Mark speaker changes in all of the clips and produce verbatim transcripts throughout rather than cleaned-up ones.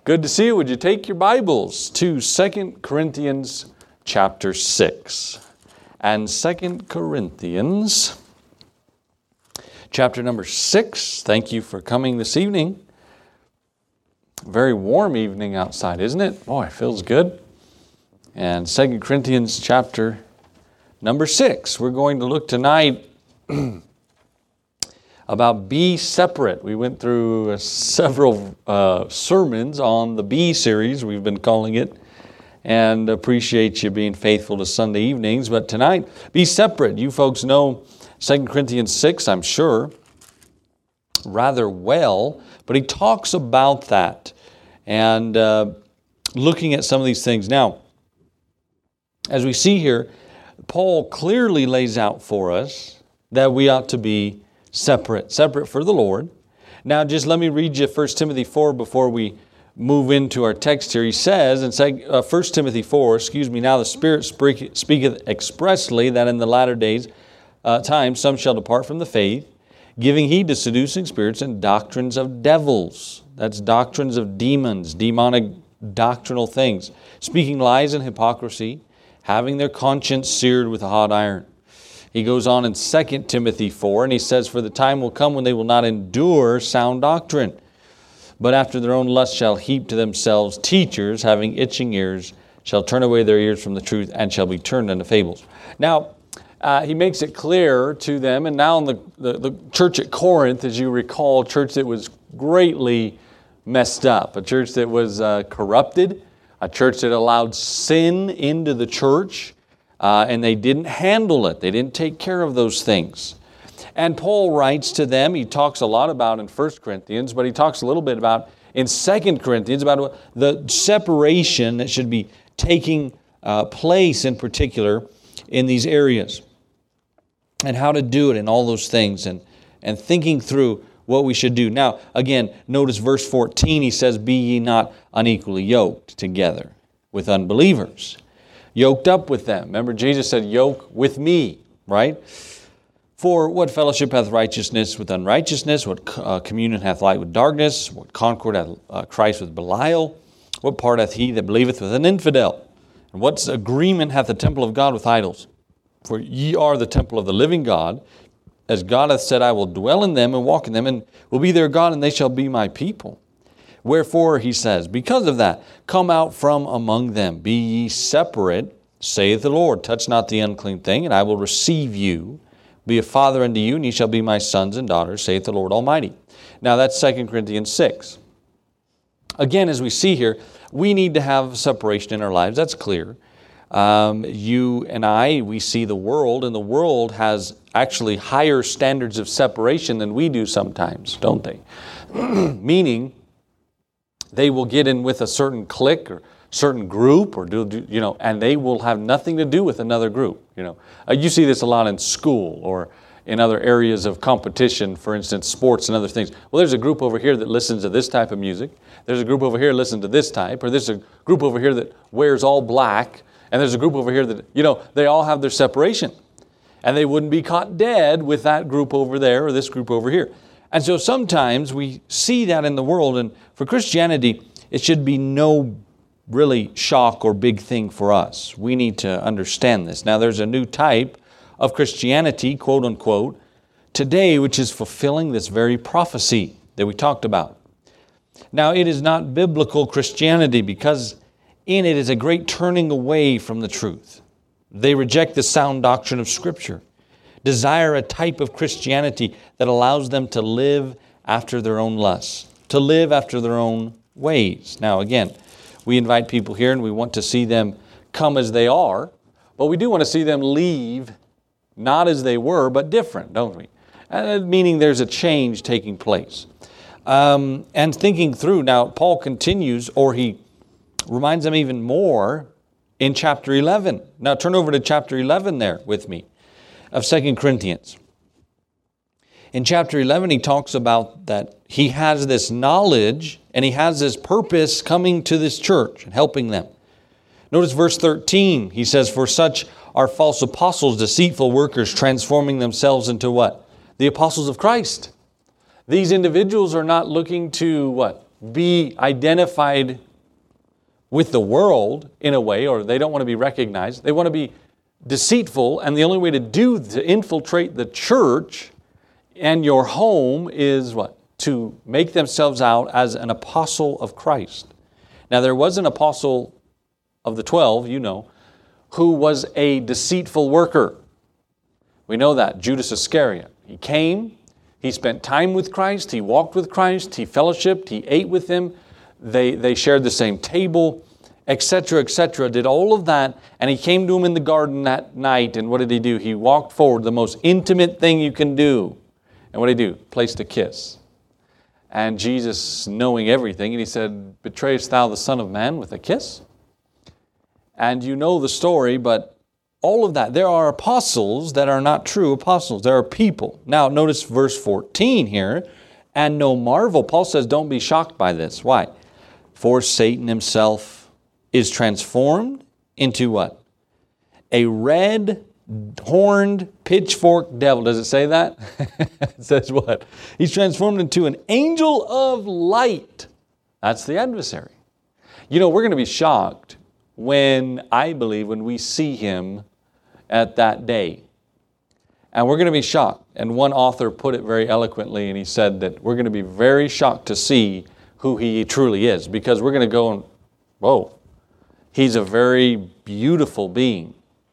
Speaker 1: Good to see you. Would you take your Bibles to Second Corinthians chapter six? And Second Corinthians chapter number six. Thank you for coming this evening. Very warm evening outside, isn't it? Boy, it feels good. And Second Corinthians chapter number six. We're going to look tonight about be separate. We went through uh, several uh, sermons on the Be series, we've been calling it, and appreciate you being faithful to Sunday evenings. But tonight, be separate. You folks know Second Corinthians six, I'm sure, rather well, but he talks about that and uh, looking at some of these things. Now, as we see here, Paul clearly lays out for us that we ought to be separate, separate for the Lord. Now, just let me read you First Timothy four before we move into our text here. He says in First Timothy four, excuse me, now the Spirit speaketh expressly that in the latter days uh, times some shall depart from the faith, giving heed to seducing spirits and doctrines of devils. That's doctrines of demons, demonic doctrinal things, speaking lies and hypocrisy, having their conscience seared with a hot iron. He goes on in Second Timothy four, and he says, for the time will come when they will not endure sound doctrine, but after their own lust shall heap to themselves teachers, having itching ears, shall turn away their ears from the truth, and shall be turned unto fables. Now, uh, he makes it clear to them, and now in the, the, the church at Corinth, as you recall, a church that was greatly messed up, a church that was uh, corrupted, a church that allowed sin into the church, Uh, and they didn't handle it. They didn't take care of those things. And Paul writes to them, he talks a lot about in First Corinthians, but he talks a little bit about in Second Corinthians about the separation that should be taking uh, place in particular in these areas and how to do it and all those things and, and thinking through what we should do. Now, again, notice verse fourteen, he says, be ye not unequally yoked together with unbelievers. Yoked up with them. Remember, Jesus said, yoke with me, right? For what fellowship hath righteousness with unrighteousness? What uh, communion hath light with darkness? What concord hath uh, Christ with Belial? What part hath he that believeth with an infidel? And what agreement hath the temple of God with idols? For ye are the temple of the living God. As God hath said, I will dwell in them and walk in them, and will be their God, and they shall be my people. Wherefore, he says, because of that, come out from among them, be ye separate, saith the Lord. Touch not the unclean thing, and I will receive you, be a father unto you, and ye shall be my sons and daughters, saith the Lord Almighty. Now that's Second Corinthians six. Again, as we see here, we need to have separation in our lives. That's clear. Um, you and I, we see the world, and the world has actually higher standards of separation than we do sometimes, don't they? Meaning, they will get in with a certain clique or certain group, or do, do you know, and they will have nothing to do with another group. You know, uh, you see this a lot in school or in other areas of competition. For instance, sports and other things. Well, there's a group over here that listens to this type of music. There's a group over here that listens to this type, or there's a group over here that wears all black, and there's a group over here that, you know, they all have their separation, and they wouldn't be caught dead with that group over there or this group over here. And so sometimes we see that in the world, and for Christianity, it should be no really shock or big thing for us. We need to understand this. Now, there's a new type of Christianity, quote unquote, today, which is fulfilling this very prophecy that we talked about. Now, it is not biblical Christianity because in it is a great turning away from the truth. They reject the sound doctrine of Scripture, desire a type of Christianity that allows them to live after their own lusts, to live after their own ways. Now, again, we invite people here and we want to see them come as they are, but we do want to see them leave not as they were, but different, don't we? Uh, meaning there's a change taking place. Um, and thinking through, now Paul continues, or he reminds them even more in chapter eleven. Now turn over to chapter eleven there with me of Second Corinthians. In chapter eleven, he talks about that he has this knowledge and he has this purpose coming to this church and helping them. Notice verse thirteen. He says, for such are false apostles, deceitful workers, transforming themselves into what? The apostles of Christ. These individuals are not looking to what? be identified with the world in a way, or they don't want to be recognized. They want to be deceitful, and the only way to do to infiltrate the church and your home is what? To make themselves out as an apostle of Christ. Now, there was an apostle of the twelve, you know, who was a deceitful worker. We know that, Judas Iscariot. He came, he spent time with Christ, he walked with Christ, he fellowshiped, he ate with him, they, they shared the same table, et cetera, et cetera, did all of that, and he came to him in the garden that night, and what did he do? He walked forward, the most intimate thing you can do. And what did he do? Placed a kiss. And Jesus, knowing everything, and he said, betrayest thou the Son of Man with a kiss? And you know the story, but all of that, there are apostles that are not true apostles. There are people. Now, notice verse fourteen here, and no marvel. Paul says, don't be shocked by this. Why? For Satan himself is transformed into what? A red horned pitchfork devil. Does it say that? It says what? He's transformed into an angel of light. That's the adversary. You know, we're going to be shocked when, I believe, when we see him at that day. And we're going to be shocked. And one author put it very eloquently, and he said that we're going to be very shocked to see who he truly is, because we're going to go and, whoa, he's a very beautiful being.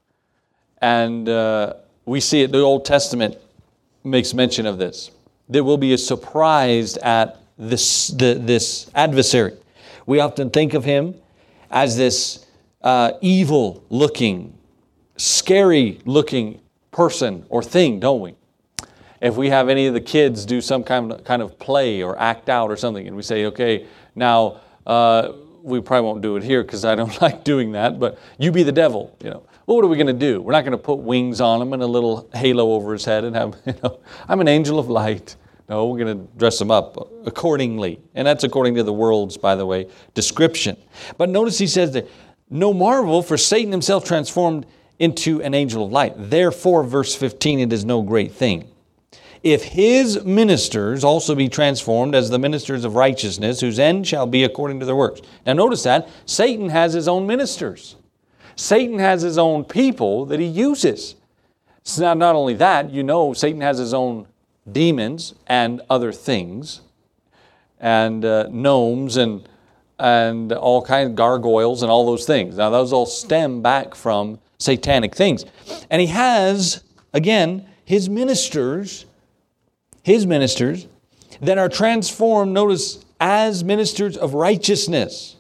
Speaker 1: And uh, we see it, the Old Testament makes mention of this. There will be a surprise at this, the, this adversary. We often think of him as this uh, evil-looking, scary-looking person or thing, don't we? If we have any of the kids do some kind of, kind of play or act out or something, and we say, okay, now uh, we probably won't do it here because I don't like doing that, but you be the devil, you know. Well, what are we going to do? We're not going to put wings on him and a little halo over his head and have, you know, I'm an angel of light. No, we're going to dress him up accordingly. And that's according to the world's, by the way, description. But notice he says that, no marvel, for Satan himself transformed into an angel of light. Therefore, verse fifteen, it is no great thing if his ministers also be transformed as the ministers of righteousness, whose end shall be according to their works. Now notice that Satan has his own ministers. Satan has his own people that he uses. It's not, not only that, you know, Satan has his own demons and other things, and uh, gnomes and and all kinds of gargoyles and all those things. Now those all stem back from satanic things. And he has, again, his ministers, his ministers that are transformed, notice, as ministers of righteousness.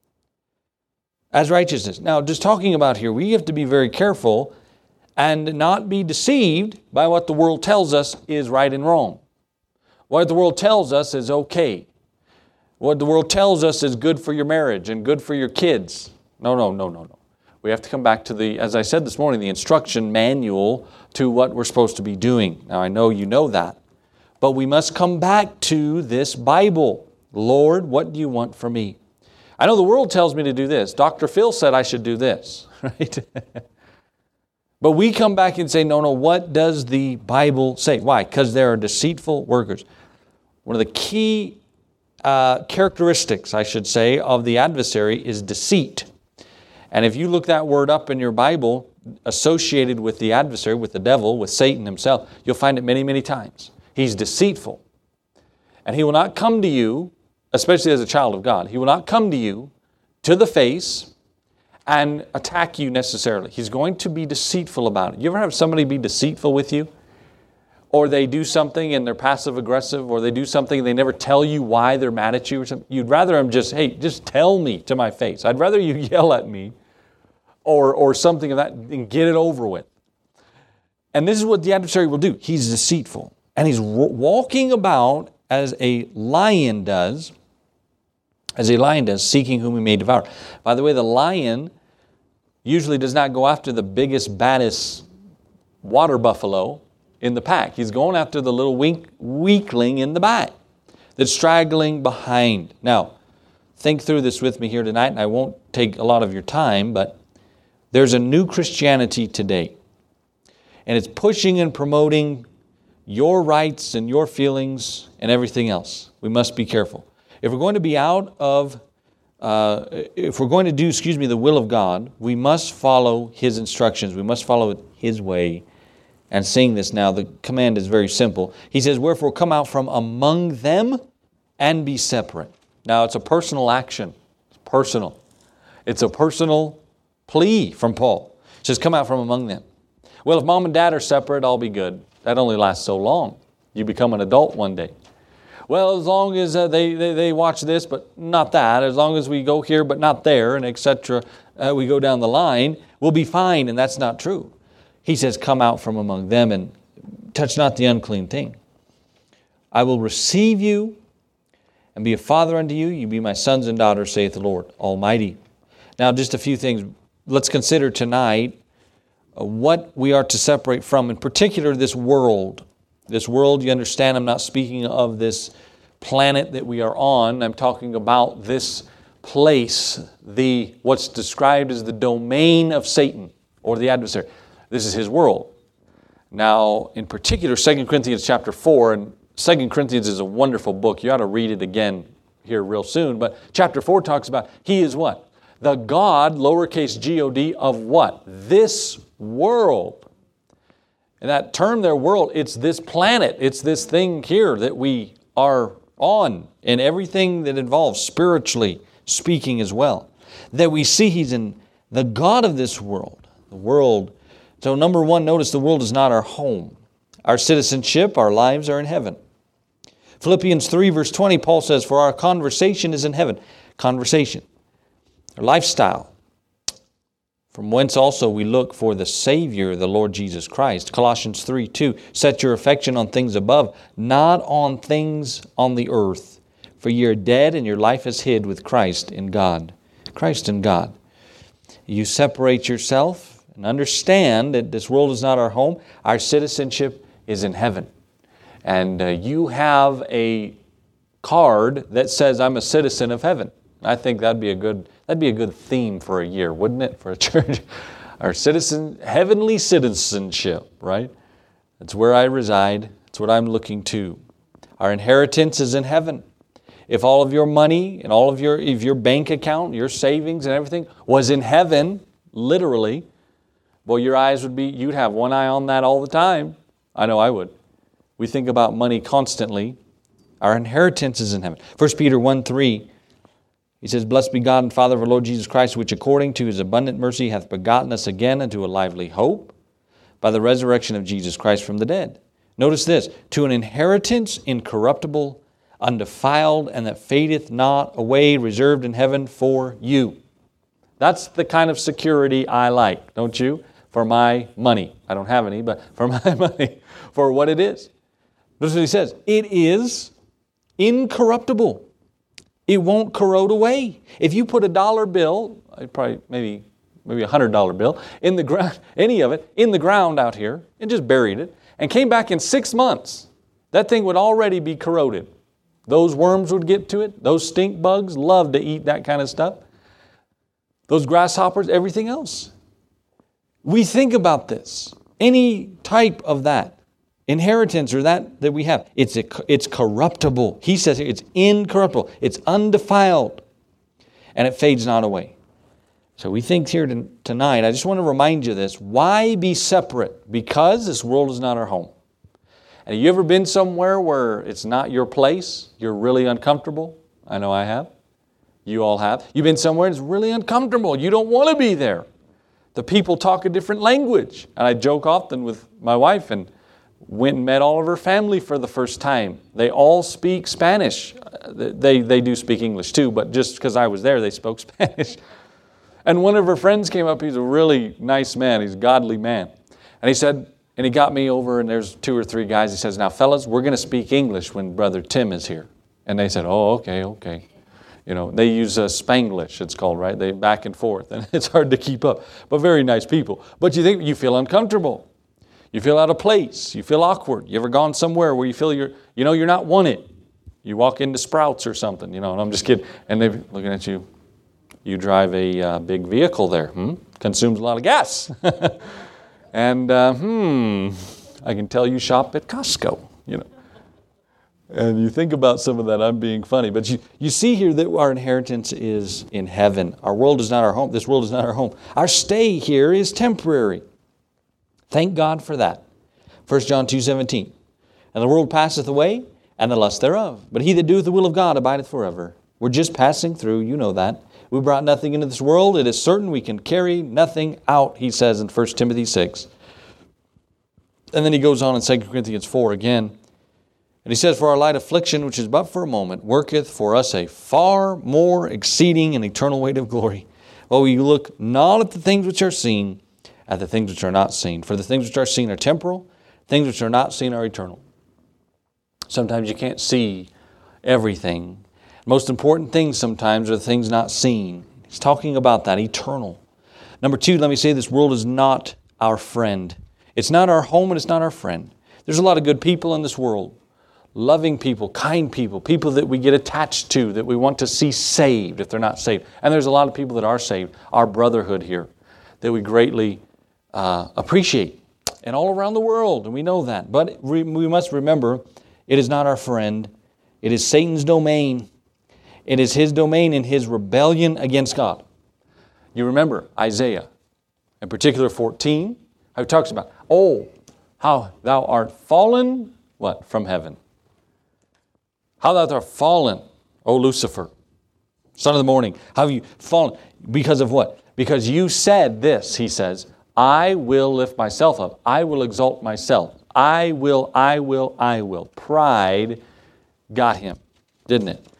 Speaker 1: As righteousness. Now, just talking about here, we have to be very careful and not be deceived by what the world tells us is right and wrong. What the world tells us is okay. What the world tells us is good for your marriage and good for your kids. No, no, no, no, no. We have to come back to the, as I said this morning, the instruction manual to what we're supposed to be doing. Now, I know you know that, but we must come back to this Bible. Lord, what do you want from me? I know the world tells me to do this. Doctor Phil said I should do this, right? But we come back and say, no, no, what does the Bible say? Why? Because there are deceitful workers. One of the key uh, characteristics, I should say, of the adversary is deceit. And if you look that word up in your Bible, associated with the adversary, with the devil, with Satan himself, you'll find it many, many times. He's deceitful. And he will not come to you, especially as a child of God, he will not come to you to the face and attack you necessarily. He's going to be deceitful about it. You ever have somebody be deceitful with you? Or they do something and they're passive aggressive, or they do something and they never tell you why they're mad at you or something. You'd rather them just, hey, just tell me to my face. I'd rather you yell at me or, or something of that and get it over with. And this is what the adversary will do. He's deceitful. And he's walking about as a lion does, as a lion does, seeking whom he may devour. By the way, the lion usually does not go after the biggest, baddest water buffalo in the pack. He's going after the little weak, weakling in the back that's straggling behind. Now, think through this with me here tonight, and I won't take a lot of your time, but there's a new Christianity today. And it's pushing and promoting your rights and your feelings and everything else. We must be careful. If we're going to be out of, uh, if we're going to do, excuse me, the will of God, we must follow His instructions. We must follow His way. And seeing this now, the command is very simple. He says, wherefore come out from among them and be separate. Now it's a personal action. It's personal. It's a personal plea from Paul. He says, come out from among them. Well, if mom and dad are separate, I'll be good. That only lasts so long. You become an adult one day. Well, as long as uh, they, they, they watch this, but not that. As long as we go here, but not there, and et cetera, uh, we go down the line, we'll be fine, and that's not true. He says, come out from among them and touch not the unclean thing. I will receive you and be a father unto you. You be my sons and daughters, saith the Lord Almighty. Now, just a few things. Let's consider tonight what we are to separate from, in particular this world. This world, you understand, I'm not speaking of this planet that we are on. I'm talking about this place, the what's described as the domain of Satan or the adversary. This is his world. Now, in particular, Second Corinthians chapter four, and Second Corinthians is a wonderful book. You ought to read it again here real soon. But chapter four talks about he is what? The God, lowercase G O D, of what? This world. And that term there, world, it's this planet. It's this thing here that we are on, and everything that involves spiritually speaking as well. That we see He's in the God of this world. The world. So number one, notice the world is not our home. Our citizenship, our lives are in heaven. Philippians three verse twenty, Paul says, for our conversation is in heaven. Conversation. Our lifestyle. From whence also we look for the Savior, the Lord Jesus Christ. Colossians three two, set your affection on things above, not on things on the earth. For ye are dead, and your life is hid with Christ in God. Christ in God. You separate yourself and understand that this world is not our home. Our citizenship is in heaven. And uh, you have a card that says, I'm a citizen of heaven. I think that'd be a good that'd be a good theme for a year, wouldn't it, for a church? Our citizen, heavenly citizenship, right? That's where I reside. That's what I'm looking to. Our inheritance is in heaven. If all of your money and all of your if your bank account, your savings and everything was in heaven, literally, well, your eyes would be, you'd have one eye on that all the time. I know I would. We think about money constantly. Our inheritance is in heaven. First Peter one three, he says, blessed be God and Father of our Lord Jesus Christ, which according to His abundant mercy hath begotten us again unto a lively hope by the resurrection of Jesus Christ from the dead. Notice this, to an inheritance incorruptible, undefiled, and that fadeth not away, reserved in heaven for you. That's the kind of security I like, don't you? For my money. I don't have any, but for my money, for what it is. Notice what he says. It is incorruptible. It won't corrode away. If you put a dollar bill, probably maybe maybe a hundred dollar bill in the ground, any of it in the ground out here, and just buried it, and came back in six months, that thing would already be corroded. Those worms would get to it. Those stink bugs love to eat that kind of stuff. Those grasshoppers, everything else. We think about this. Any type of that. Inheritance or that that we have, it's a, it's corruptible. He says here, it's incorruptible. It's undefiled. And it fades not away. So we think here to, tonight, I just want to remind you this. Why be separate? Because this world is not our home. And have you ever been somewhere where it's not your place? You're really uncomfortable? I know I have. You all have. You've been somewhere and it's really uncomfortable. You don't want to be there. The people talk a different language. And I joke often with my wife, and went and met all of her family for the first time. They all speak Spanish. They, they do speak English too, but just because I was there, they spoke Spanish. And one of her friends came up. He's a really nice man. He's a godly man. And he said, and he got me over, and there's two or three guys. He says, now fellas, we're going to speak English when Brother Tim is here. And they said, oh, okay, okay. You know, they use uh, Spanglish, it's called, right? They back and forth, and it's hard to keep up. But very nice people. But you think, you feel uncomfortable. You feel out of place. You feel awkward. You ever gone somewhere where you feel you're, you know, you're not wanted? You walk into Sprouts or something, you know, and I'm just kidding. And they're looking at you. You drive a uh, big vehicle there. Hmm? Consumes a lot of gas. and, uh, hmm, I can tell you shop at Costco, you know. And you think about some of that, I'm being funny. But you, you see here that our inheritance is in heaven. Our world is not our home. This world is not our home. Our stay here is temporary. Thank God for that. First John two seventeen. And the world passeth away, and the lust thereof. But he that doeth the will of God abideth forever. We're just passing through, you know that. We brought nothing into this world. It is certain we can carry nothing out, he says in First Timothy six. And then he goes on in Second Corinthians four again. And he says, for our light affliction, which is but for a moment, worketh for us a far more exceeding and eternal weight of glory. Well, we look not at the things which are seen, at the things which are not seen. For the things which are seen are temporal, things which are not seen are eternal. Sometimes you can't see everything. Most important things sometimes are the things not seen. He's talking about that, eternal. Number two, let me say this world is not our friend. It's not our home and it's not our friend. There's a lot of good people in this world. Loving people, kind people, people that we get attached to, that we want to see saved if they're not saved. And there's a lot of people that are saved, our brotherhood here, that we greatly uh, appreciate. And all around the world, and we know that. But we must remember, it is not our friend. It is Satan's domain. It is his domain in his rebellion against God. You remember Isaiah, in particular fourteen, how he talks about, oh, how thou art fallen, what, from heaven. How thou art fallen, O Lucifer, son of the morning. How have you fallen? Because of what? Because you said this, he says, I will lift myself up. I will exalt myself. I will, I will, I will. Pride got him, didn't it?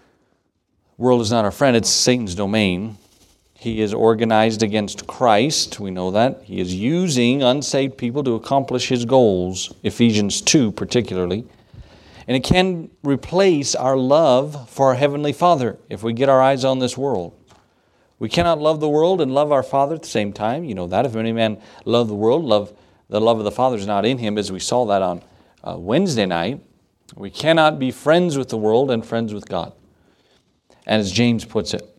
Speaker 1: World is not our friend. It's Satan's domain. He is organized against Christ. We know that. He is using unsaved people to accomplish his goals, Ephesians two particularly. And it can replace our love for our Heavenly Father if we get our eyes on this world. We cannot love the world and love our Father at the same time. You know that. If any man love the world, love the love of the Father is not in him, as we saw that on uh, Wednesday night. We cannot be friends with the world and friends with God. And as James puts it.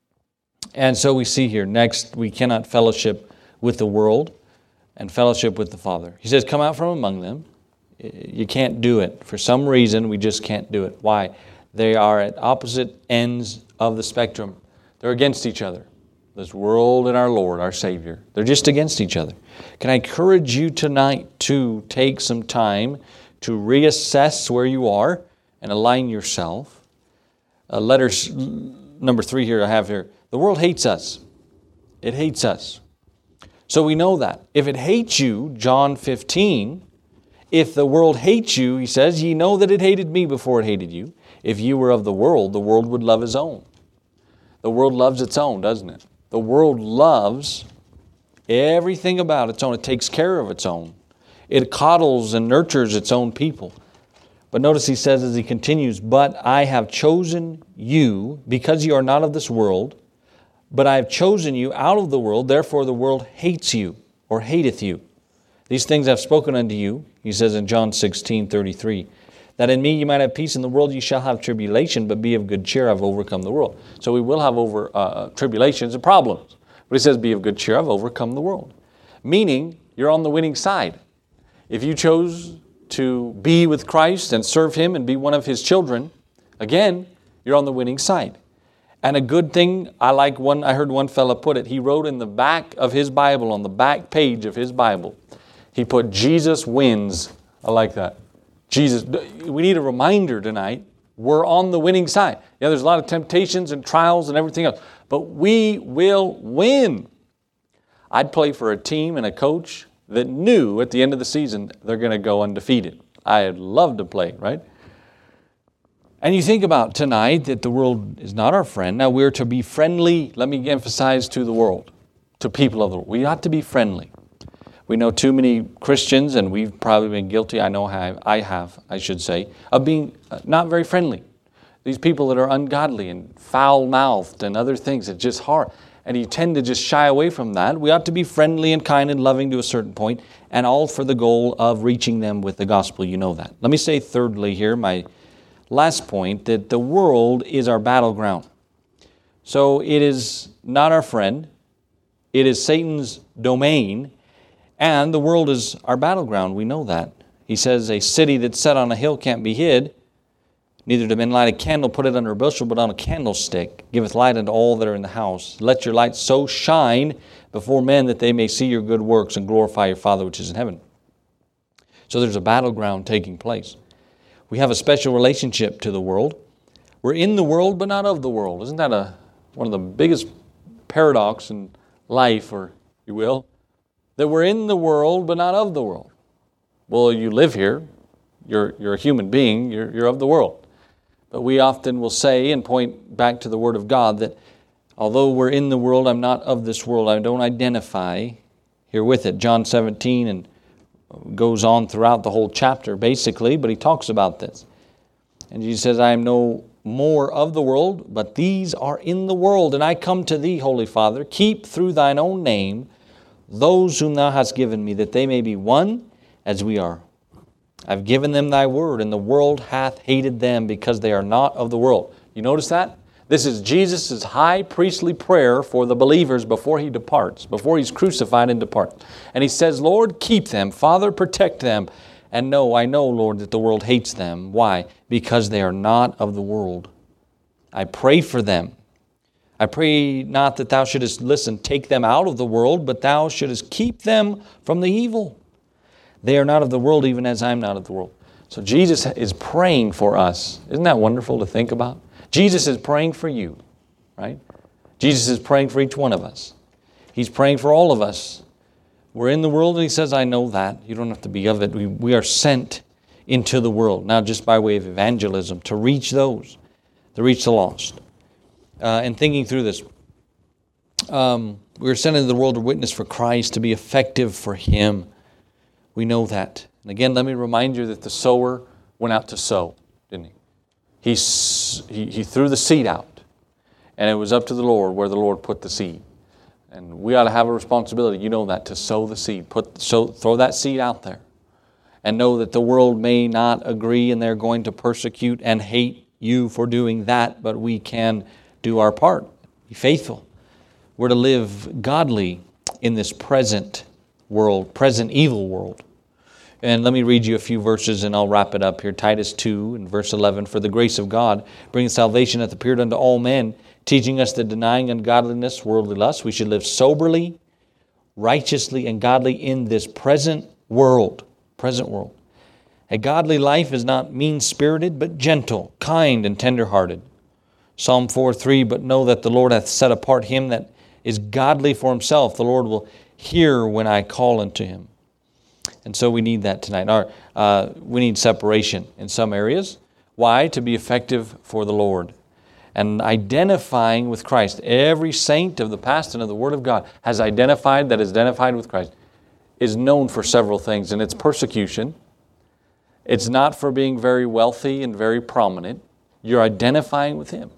Speaker 1: And so we see here, next, we cannot fellowship with the world and fellowship with the Father. He says, come out from among them. You can't do it. For some reason, we just can't do it. Why? They are at opposite ends of the spectrum. They're against each other. This world and our Lord, our Savior. They're just against each other. Can I encourage you tonight to take some time to reassess where you are and align yourself? Uh, letter number three here I have here. The world hates us. It hates us. So we know that. If it hates you, John fifteen, if the world hates you, he says, ye know that it hated me before it hated you. If you were of the world, the world would love his own. The world loves its own, doesn't it? The world loves everything about its own. It takes care of its own. It coddles and nurtures its own people. But notice he says as he continues, but I have chosen you because you are not of this world, but I have chosen you out of the world, therefore the world hates you or hateth you. These things I have spoken unto you, he says in John sixteen thirty-three, that in me you might have peace. In the world you shall have tribulation, but be of good cheer, I've overcome the world. So we will have over uh, tribulations and problems. But he says, be of good cheer, I've overcome the world. Meaning, you're on the winning side. If you chose to be with Christ and serve Him and be one of His children, again, you're on the winning side. And a good thing, I like one, I heard one fella put it, he wrote in the back of his Bible, on the back page of his Bible, he put, Jesus wins. I like that. Jesus, we need a reminder tonight, we're on the winning side. Yeah, there's a lot of temptations and trials and everything else, but we will win. I'd play for a team and a coach that knew at the end of the season they're going to go undefeated. I'd love to play, right? And you think about tonight that the world is not our friend. Now we're to be friendly, let me emphasize, to the world, to people of the world. We ought to be friendly. We know too many Christians, and we've probably been guilty, I know how I have, I should say, of being not very friendly. These people that are ungodly and foul-mouthed and other things, it's just hard. And you tend to just shy away from that. We ought to be friendly and kind and loving to a certain point, and all for the goal of reaching them with the gospel. You know that. Let me say thirdly here, my last point, that the world is our battleground. So it is not our friend. It is Satan's domain, and the world is our battleground. We know that. He says a city that's set on a hill can't be hid. Neither do men light a candle, put it under a bushel, but on a candlestick, giveth light unto all that are in the house. Let your light so shine before men that they may see your good works and glorify your Father which is in heaven. So there's a battleground taking place. We have a special relationship to the world. We're in the world, but not of the world. Isn't that a one of the biggest paradox in life, or you will? That we're in the world, but not of the world. Well, you live here. You're, you're a human being. You're, you're of the world. But we often will say and point back to the Word of God that although we're in the world, I'm not of this world. I don't identify here with it. John seventeen and goes on throughout the whole chapter basically, but he talks about this. And Jesus says, I am no more of the world, but these are in the world. And I come to thee, Holy Father, keep through thine own name those whom thou hast given me, that they may be one as we are. I've given them thy word, and the world hath hated them because they are not of the world. You notice that? This is Jesus' high priestly prayer for the believers before He departs, before He's crucified and departs. And He says, Lord, keep them. Father, protect them. And no, I know, Lord, that the world hates them. Why? Because they are not of the world. I pray for them. I pray not that thou shouldest, listen, take them out of the world, but thou shouldest keep them from the evil. They are not of the world, even as I am not of the world. So Jesus is praying for us. Isn't that wonderful to think about? Jesus is praying for you, right? Jesus is praying for each one of us. He's praying for all of us. We're in the world, and He says, I know that. You don't have to be of it. We, we are sent into the world, now just by way of evangelism, to reach those, to reach the lost. Uh, and thinking through this, um, we were sent into the world to witness for Christ, to be effective for Him. We know that. And again, let me remind you that the sower went out to sow, didn't he? He, he, he threw the seed out, and it was up to the Lord where the Lord put the seed. And we ought to have a responsibility, you know that, to sow the seed. Put, sow, throw that seed out there. And know that the world may not agree, and they're going to persecute and hate you for doing that, but we can do our part. Be faithful. We're to live godly in this present world, present evil world. And let me read you a few verses and I'll wrap it up here. Titus two and verse eleven. For the grace of God, bringing salvation, hath appeared unto all men, teaching us that denying ungodliness, worldly lust, we should live soberly, righteously, and godly in this present world. Present world. A godly life is not mean-spirited, but gentle, kind, and tender-hearted. Psalm four three, but know that the Lord hath set apart him that is godly for Himself. The Lord will hear when I call unto Him. And so we need that tonight. Our, uh, we need separation in some areas. Why? To be effective for the Lord. And identifying with Christ. Every saint of the past and of the Word of God has identified, that is identified with Christ, is known for several things. And it's persecution. It's not for being very wealthy and very prominent. You're identifying with Him.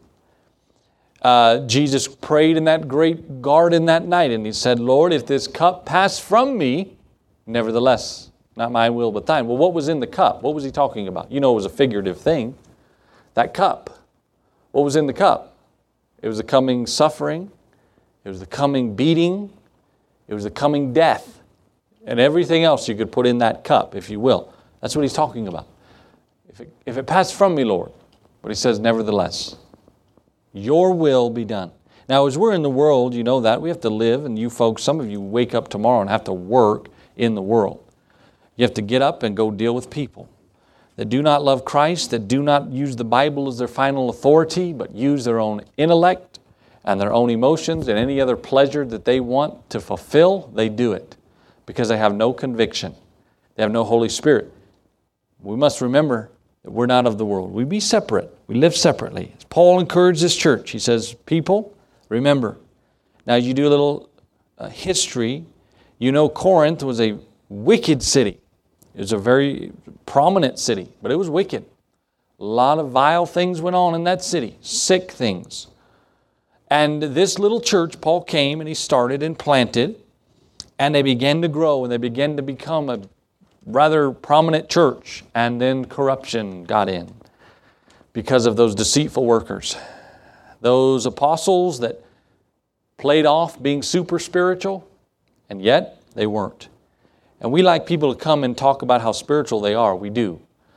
Speaker 1: Uh, Jesus prayed in that great garden that night, and He said, Lord, if this cup pass from me, nevertheless, not my will but thine. Well, what was in the cup? What was He talking about? You know it was a figurative thing. That cup. What was in the cup? It was the coming suffering. It was the coming beating. It was the coming death. And everything else you could put in that cup, if you will. That's what He's talking about. If it, if it passed from me, Lord. But He says, nevertheless, your will be done. Now, as we're in the world, you know that. We have to live, and you folks, some of you wake up tomorrow and have to work in the world. You have to get up and go deal with people that do not love Christ, that do not use the Bible as their final authority, but use their own intellect and their own emotions and any other pleasure that they want to fulfill. They do it because they have no conviction. They have no Holy Spirit. We must remember that we're not of the world. We be separate. We live separately. As Paul encouraged this church, he says, people, remember. Now, you do a little uh, history. You know Corinth was a wicked city. It was a very prominent city, but it was wicked. A lot of vile things went on in that city, sick things. And this little church, Paul came and he started and planted, and they began to grow and they began to become a rather prominent church, and then corruption got in because of those deceitful workers. Those apostles that played off being super spiritual, and yet they weren't. And we like people to come and talk about how spiritual they are. We do.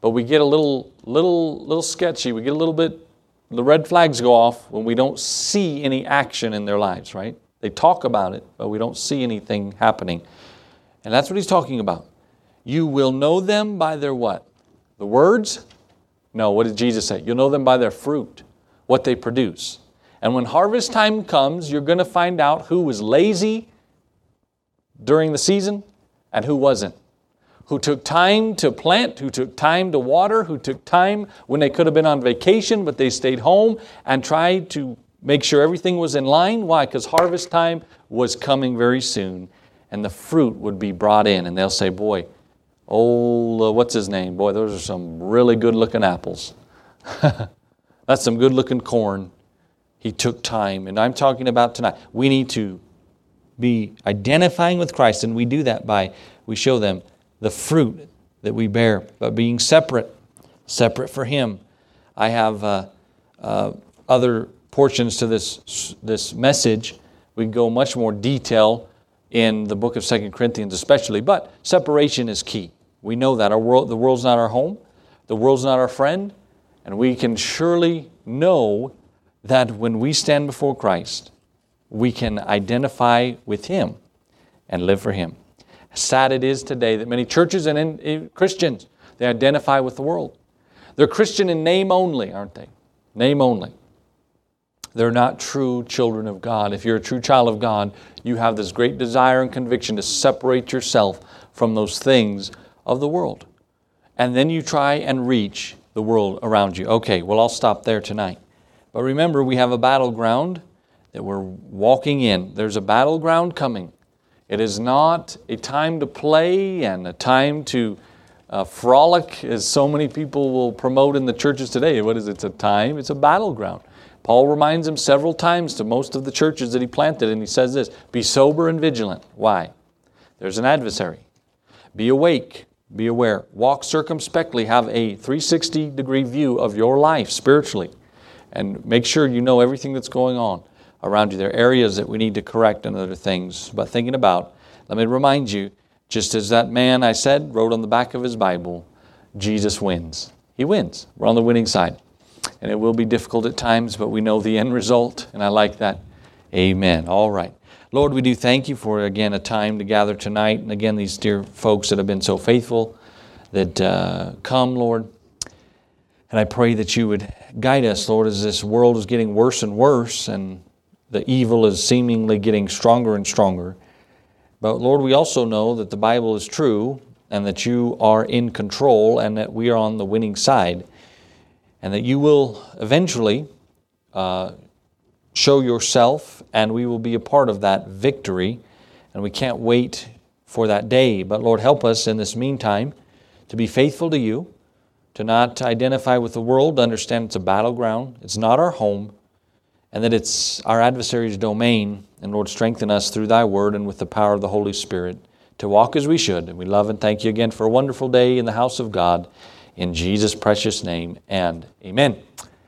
Speaker 1: But we get a little, little, little sketchy. We get a little bit, the red flags go off when we don't see any action in their lives, right? They talk about it, but we don't see anything happening. And that's what he's talking about. You will know them by their what? The words? No, what did Jesus say? You'll know them by their fruit, what they produce. And when harvest time comes, you're going to find out who was lazy during the season and who wasn't. Who took time to plant, who took time to water, who took time when they could have been on vacation, but they stayed home and tried to make sure everything was in line. Why? Because harvest time was coming very soon, and the fruit would be brought in, and they'll say, boy, oh, uh, what's his name? Boy, those are some really good-looking apples. That's some good-looking corn. He took time, and I'm talking about tonight. We need to be identifying with Christ, and we do that by, we show them the fruit that we bear, by being separate, separate for Him. I have uh, uh, other portions to this, this message. We can go much more detail in the book of Second Corinthians especially, but separation is key. We know that. Our world, the world's not our home, the world's not our friend, and we can surely know that when we stand before Christ, we can identify with Him and live for Him. Sad it is today that many churches and in, in Christians, they identify with the world. They're Christian in name only, aren't they? Name only. They're not true children of God. If you're a true child of God, you have this great desire and conviction to separate yourself from those things of the world. And then you try and reach the world around you. Okay, well, I'll stop there tonight. But remember, we have a battleground that we're walking in. There's a battleground coming. It is not a time to play and a time to uh, frolic, as so many people will promote in the churches today. What is it? It's a time, it's a battleground. Paul reminds them several times to most of the churches that he planted, and he says this, be sober and vigilant. Why? There's an adversary. Be awake, be aware. Walk circumspectly, have a three sixty degree view of your life spiritually, and make sure you know everything that's going on around you. There are areas that we need to correct and other things. But thinking about, let me remind you, just as that man I said wrote on the back of his Bible, Jesus wins. He wins. We're on the winning side. And it will be difficult at times, but we know the end result, and I like that. Amen. All right. Lord, we do thank you for, again, a time to gather tonight. And again, these dear folks that have been so faithful that uh, come, Lord. And I pray that you would guide us, Lord, as this world is getting worse and worse, and the evil is seemingly getting stronger and stronger. But Lord, we also know that the Bible is true, and that you are in control, and that we are on the winning side. And that you will eventually uh, show yourself, and we will be a part of that victory. And we can't wait for that day. But Lord, help us in this meantime to be faithful to you, to not identify with the world, to understand it's a battleground, it's not our home, and that it's our adversary's domain. And Lord, strengthen us through thy word and with the power of the Holy Spirit to walk as we should. And we love and thank you again for a wonderful day in the house of God. In Jesus' precious name, and amen.